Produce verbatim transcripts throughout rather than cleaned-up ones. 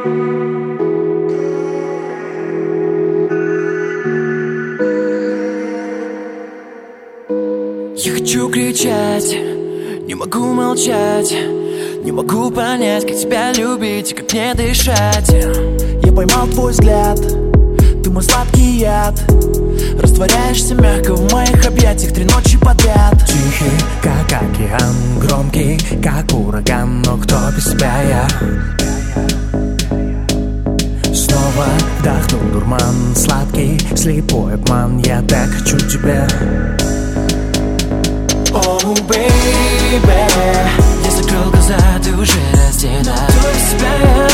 Я хочу кричать, не могу молчать, не могу понять, как тебя любить и как мне дышать. Я поймал твой взгляд, ты мой сладкий яд. Растворяешься мягко в моих объятиях три ночи подряд. Тихий, как океан, громкий, как ураган, но кто без тебя я? Снова вдохнул дурман, сладкий, слепой обман. Я так хочу тебя. Oh, baby, я закрыл глаза, ты уже раздета. Кто без тебя я?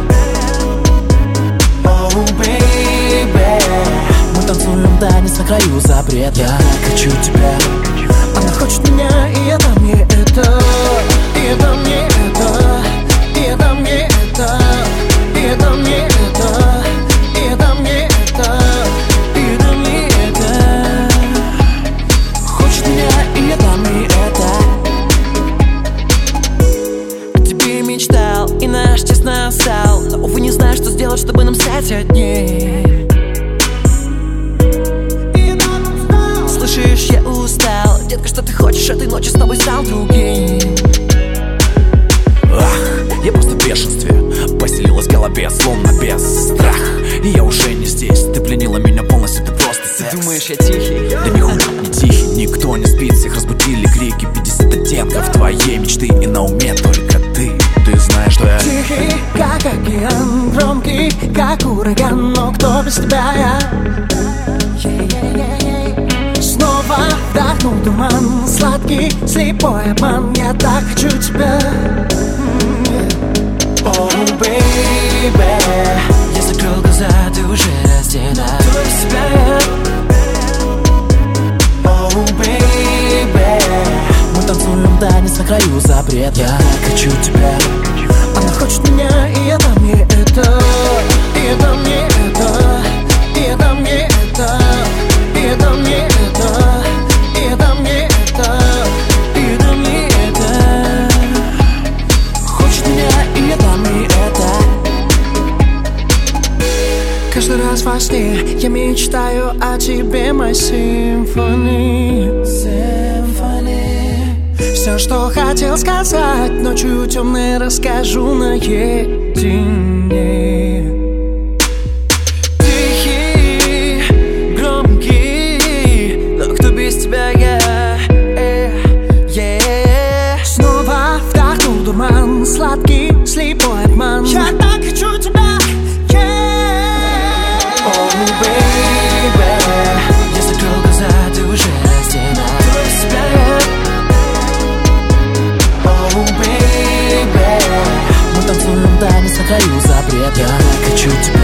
Oh, baby, мы танцуем танец на краю запрета. Я так хочу тебя. Она хочет меня, и я дам ей это. И я дам ей это. И я дам ей это. И я дам ей это. И я дам ей это. И я дам ей это. Хочет меня, и я дам ей это. О тебе мечтал и наш честно стал, но, увы, не знаю, что сделать, чтобы нам стать одни. Слышишь, я устал, детка, что ты хочешь этой ночью, с тобой стал другим. Ах, я просто в бешенстве, поселилась в голове, словно без страх. И я уже не здесь, ты пленила меня полностью, ты просто секс. Ты думаешь, я тихий? Да нихуя не тихий, никто не спит, всех разбудили крики. Пятьдесят оттенков твоей мечты, и на уме только ты. Ты знаешь, что я тихий, как океан, громкий, как ураган, но кто без тебя я? Снова вдохнул туман, сладкий, слепой обман. Я так хочу тебя. Oh, baby, я закрыл глаза, ты уже раздета. Кто без тебя я? Oh, baby, мы танцуем танец на краю запрета. Я так хочу тебя. Она хочет меня, и я дам ей это. И я дам ей это. И я дам ей это. И я дам ей это. И я дам ей это. И я дам ей это. Хочет меня, и я дам ей это. Каждый раз во сне я мечтаю о тебе, my symphony. Все, что хотел сказать, ночью темной расскажу наедине. Тихий, громкий, но кто без тебя я? Yeah. Снова вдохнул дурман, сладкий, слепой обман. Я так хочу тебя. Oh, baby, я закрыл глаза, ты уже раздета. Кто без тебя я? Oh, baby, мы танцуем танец на краю запрета. Я так хочу тебя.